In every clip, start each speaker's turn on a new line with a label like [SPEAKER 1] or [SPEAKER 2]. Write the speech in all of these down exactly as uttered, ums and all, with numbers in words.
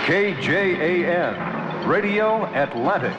[SPEAKER 1] K J A N, Radio Atlantic.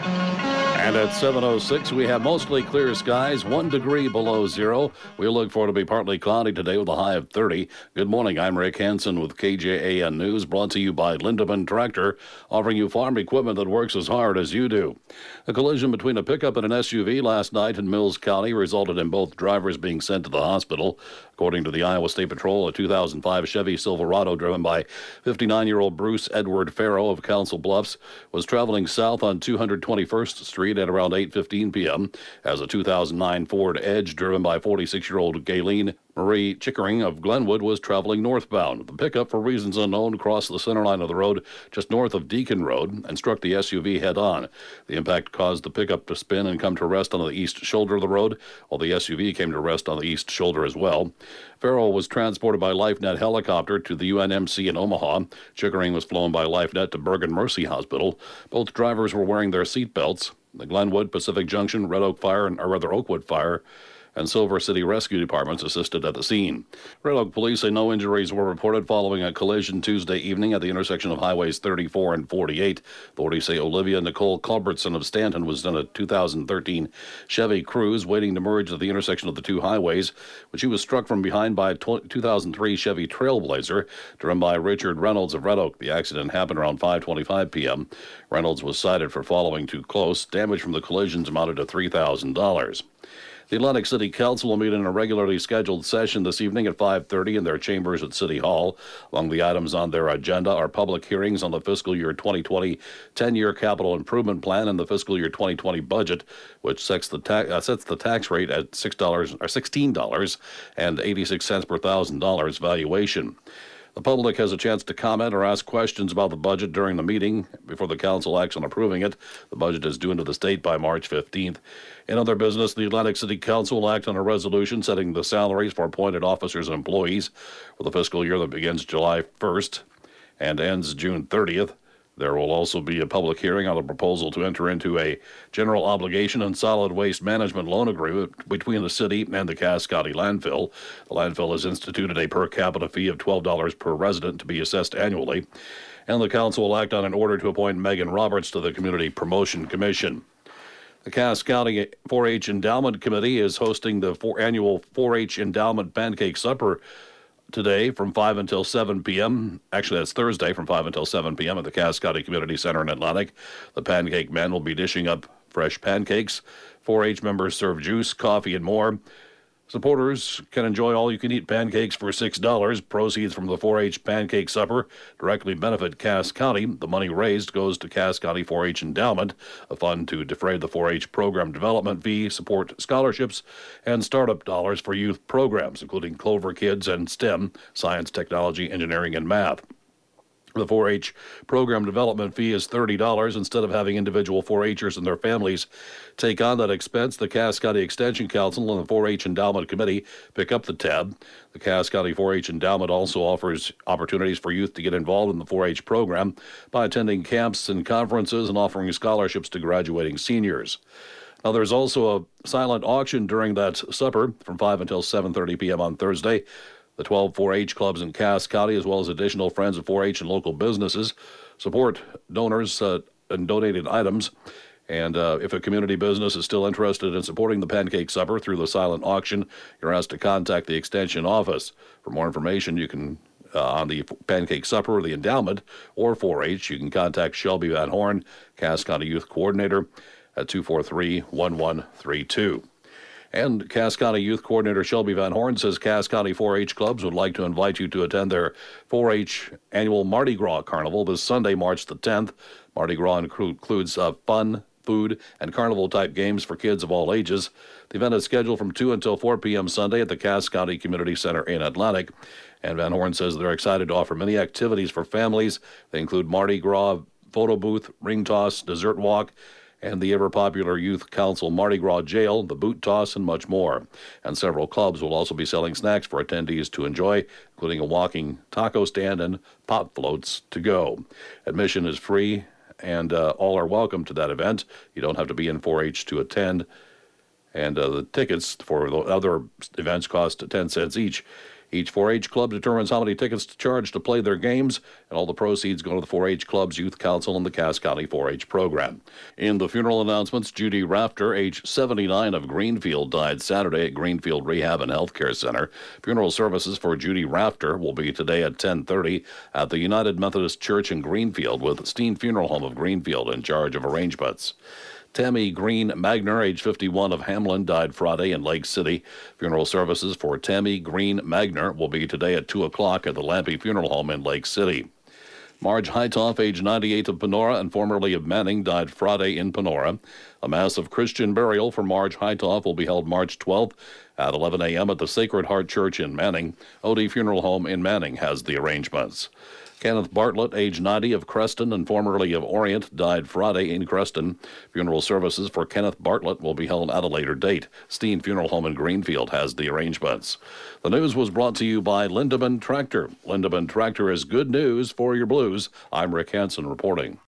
[SPEAKER 2] And at seven oh six, we have mostly clear skies, one degree below zero. We look for it to be partly cloudy today with a high of thirty. Good morning. I'm Rick Hansen with K J A N News, brought to you by Lindemann Tractor, offering you farm equipment that works as hard as you do. A collision between a pickup and an S U V last night in Mills County resulted in both drivers being sent to the hospital. According to the Iowa State Patrol, a two thousand five Chevy Silverado driven by fifty-nine-year-old Bruce Edward Farrow of Council Bluffs was traveling south on two hundred twenty-first Street at around eight fifteen p.m. as a two thousand nine Ford Edge driven by forty-six-year-old Gayleen Marie Chickering of Glenwood was traveling northbound. The pickup, for reasons unknown, crossed the center line of the road just north of Deacon Road and struck the S U V head-on. The impact caused the pickup to spin and come to rest on the east shoulder of the road, while the S U V came to rest on the east shoulder as well. Farrell was transported by LifeNet helicopter to the U N M C in Omaha. Chickering was flown by LifeNet to Bergen Mercy Hospital. Both drivers were wearing their seat belts. The Glenwood, Pacific Junction, Red Oak Fire, and, or rather Oakwood Fire, and Silver City Rescue Departments assisted at the scene. Red Oak police say no injuries were reported following a collision Tuesday evening at the intersection of Highways thirty-four and forty-eight. Authorities say Olivia Nicole Culbertson of Stanton was in a two thousand thirteen Chevy Cruze waiting to merge at the intersection of the two highways, when she was struck from behind by a two thousand three Chevy Trailblazer driven by Richard Reynolds of Red Oak. The accident happened around five twenty-five p.m. Reynolds was cited for following too close. Damage from the collisions amounted to three thousand dollars. The Atlantic City Council will meet in a regularly scheduled session this evening at five thirty in their chambers at City Hall. Among the items on their agenda are public hearings on the fiscal year twenty twenty ten-year capital improvement plan and the fiscal year twenty twenty budget, which sets the, ta- uh, sets the tax rate at six dollars or sixteen dollars and eighty-six cents per thousand dollars valuation. The public has a chance to comment or ask questions about the budget during the meeting before the council acts on approving it. The budget is due into the state by March fifteenth. In other business, the Atlantic City Council will act on a resolution setting the salaries for appointed officers and employees for the fiscal year that begins July first and ends June thirtieth. There will also be a public hearing on the proposal to enter into a general obligation and solid waste management loan agreement between the city and the Cass County landfill. The landfill has instituted a per capita fee of twelve dollars per resident to be assessed annually. And the council will act on an order to appoint Megan Roberts to the Community Promotion Commission. The Cass County four H Endowment Committee is hosting the four annual four H Endowment Pancake Supper today from five until seven p.m. Actually, that's Thursday from five until seven p.m. at the Cass County Community Center in Atlantic. The Pancake Men will be dishing up fresh pancakes. four H members serve juice, coffee, and more. Supporters can enjoy all-you-can-eat pancakes for six dollars. Proceeds from the four H Pancake Supper directly benefit Cass County. The money raised goes to Cass County four H Endowment, a fund to defray the four H program development fee, support scholarships, and startup dollars for youth programs, including Clover Kids and STEM, science, technology, engineering, and math. The four H program development fee is thirty dollars. Instead of having individual four Hers and their families take on that expense, the Cass County Extension Council and the four H Endowment Committee pick up the tab. The Cass County four H Endowment also offers opportunities for youth to get involved in the four H program by attending camps and conferences and offering scholarships to graduating seniors. Now, there's also a silent auction during that supper from five until seven thirty p.m. on Thursday. The twelve four H clubs in Cass County, as well as additional Friends of four H and local businesses, support donors uh, and donated items. And uh, if a community business is still interested in supporting the Pancake Supper through the silent auction, you're asked to contact the Extension office. For more information, you can, uh, on the Pancake Supper, the endowment, or four H, you can contact Shelby Van Horn, Cass County Youth Coordinator, at two four three, one one three two. And Cass County Youth Coordinator Shelby Van Horn says Cass County four H clubs would like to invite you to attend their four H annual Mardi Gras Carnival this Sunday, March the tenth. Mardi Gras includes uh, fun, food, and carnival-type games for kids of all ages. The event is scheduled from two until four p.m. Sunday at the Cass County Community Center in Atlantic. And Van Horn says they're excited to offer many activities for families. They include Mardi Gras, photo booth, ring toss, dessert walk, and the ever-popular Youth Council Mardi Gras Jail, the boot toss, and much more. And several clubs will also be selling snacks for attendees to enjoy, including a walking taco stand and pop floats to go. Admission is free, and uh, all are welcome to that event. You don't have to be in four H to attend. And uh, the tickets for the other events cost ten cents each. Each four H club determines how many tickets to charge to play their games, and all the proceeds go to the four H Club's Youth Council and the Cass County four H program. In the funeral announcements, Judy Rafter, age seventy-nine, of Greenfield, died Saturday at Greenfield Rehab and Healthcare Center. Funeral services for Judy Rafter will be today at ten thirty at the United Methodist Church in Greenfield, with Steen Funeral Home of Greenfield in charge of arrangements. Tammy Green Magner, age fifty-one, of Hamlin, died Friday in Lake City. Funeral services for Tammy Green Magner will be today at two o'clock at the Lampe Funeral Home in Lake City. Marge Heitoff, age ninety-eight, of Panora and formerly of Manning, died Friday in Panora. A mass of Christian burial for Marge Heitoff will be held March twelfth at eleven a.m. at the Sacred Heart Church in Manning. Odie Funeral Home in Manning has the arrangements. Kenneth Bartlett, age ninety, of Creston and formerly of Orient, died Friday in Creston. Funeral services for Kenneth Bartlett will be held at a later date. Steen Funeral Home in Greenfield has the arrangements. The news was brought to you by Lindeman Tractor. Lindeman Tractor is good news for your blues. I'm Rick Hansen reporting.